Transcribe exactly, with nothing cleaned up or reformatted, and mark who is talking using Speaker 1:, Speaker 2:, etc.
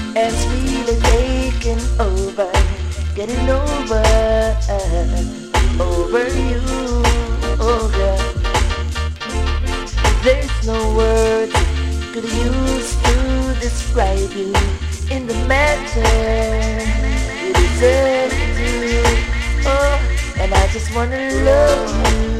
Speaker 1: and really taking over, getting over, over you, oh girl. There's no words could use to describe you in the matter you deserve to do. Oh, and I just wanna love you.